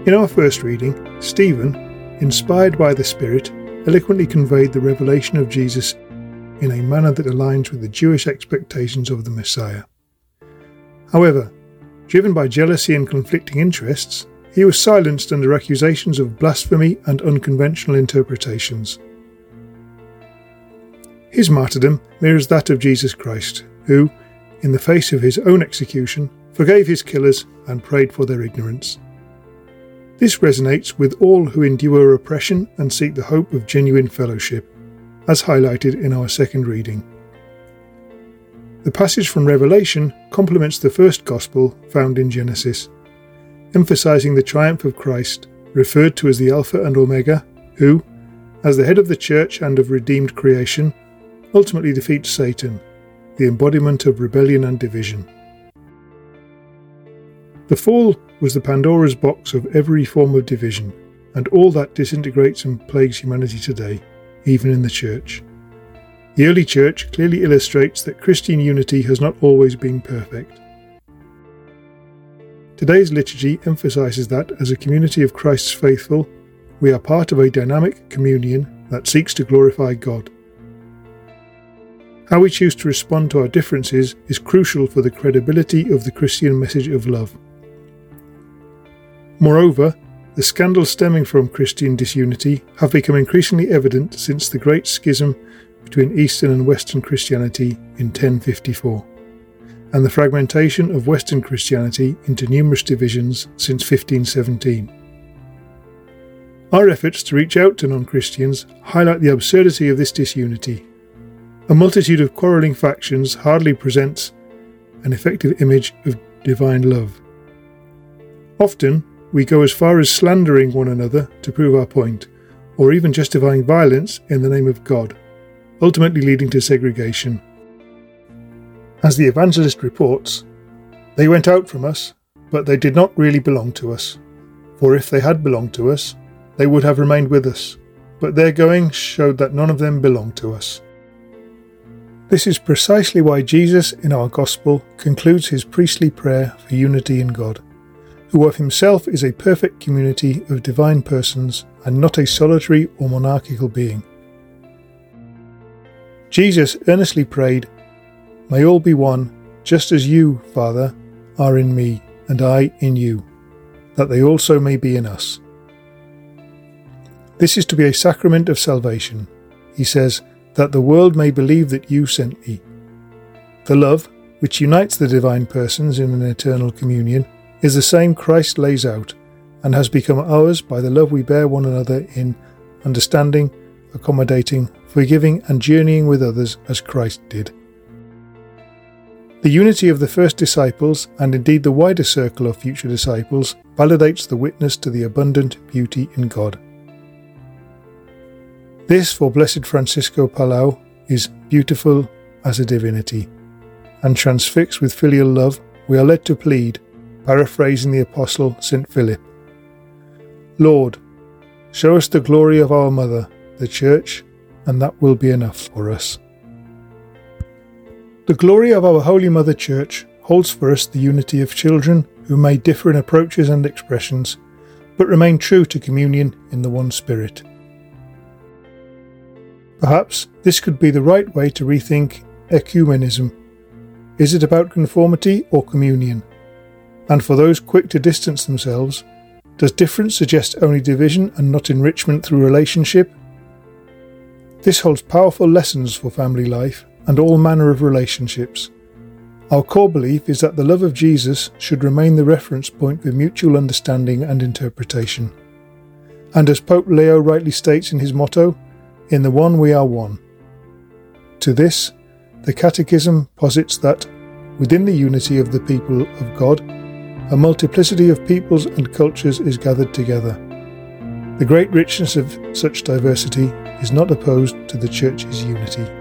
In our first reading, Stephen, inspired by the Spirit, eloquently conveyed the revelation of Jesus in a manner that aligns with the Jewish expectations of the Messiah. However, driven by jealousy and conflicting interests, he was silenced under accusations of blasphemy and unconventional interpretations. His martyrdom mirrors that of Jesus Christ, who, in the face of his own execution, forgave his killers and prayed for their ignorance. This resonates with all who endure oppression and seek the hope of genuine fellowship, as highlighted in our second reading. The passage from Revelation complements the first Gospel found in Genesis, emphasizing the triumph of Christ, referred to as the Alpha and Omega, who, as the head of the Church and of redeemed creation, ultimately defeats Satan, the embodiment of rebellion and division. The fall was the Pandora's box of every form of division, and all that disintegrates and plagues humanity today, even in the Church. The early Church clearly illustrates that Christian unity has not always been perfect. Today's liturgy emphasizes that, as a community of Christ's faithful, we are part of a dynamic communion that seeks to glorify God. How we choose to respond to our differences is crucial for the credibility of the Christian message of love. Moreover, the scandals stemming from Christian disunity have become increasingly evident since the Great Schism between Eastern and Western Christianity in 1054, and the fragmentation of Western Christianity into numerous divisions since 1517. Our efforts to reach out to non-Christians highlight the absurdity of this disunity. A multitude of quarrelling factions hardly presents an effective image of divine love. Often, we go as far as slandering one another to prove our point, or even justifying violence in the name of God, ultimately leading to segregation. As the evangelist reports, "They went out from us, but they did not really belong to us. For if they had belonged to us, they would have remained with us, but their going showed that none of them belonged to us." This is precisely why Jesus in our Gospel concludes his priestly prayer for unity in God, who of himself is a perfect community of divine persons and not a solitary or monarchical being. Jesus earnestly prayed, "May all be one, just as you, Father, are in me, and I in you, that they also may be in us." This is to be a sacrament of salvation. He says, "that the world may believe that you sent me." The love, which unites the divine persons in an eternal communion, is the same Christ lays out, and has become ours by the love we bear one another in understanding, accommodating, forgiving and journeying with others as Christ did. The unity of the first disciples, and indeed the wider circle of future disciples, validates the witness to the abundant beauty in God. This, for Blessed Francisco Palau, is beautiful as a divinity, and transfixed with filial love, we are led to plead, paraphrasing the Apostle St. Philip, "Lord, show us the glory of our Mother, the Church, and that will be enough for us." The glory of our Holy Mother Church holds for us the unity of children who may differ in approaches and expressions, but remain true to communion in the one Spirit. Perhaps this could be the right way to rethink ecumenism. Is it about conformity or communion? And for those quick to distance themselves, does difference suggest only division and not enrichment through relationship? This holds powerful lessons for family life and all manner of relationships. Our core belief is that the love of Jesus should remain the reference point for mutual understanding and interpretation. And as Pope Leo rightly states in his motto, "In the one we are one." To this, the Catechism posits that, within the unity of the people of God, a multiplicity of peoples and cultures is gathered together. The great richness of such diversity is not opposed to the Church's unity.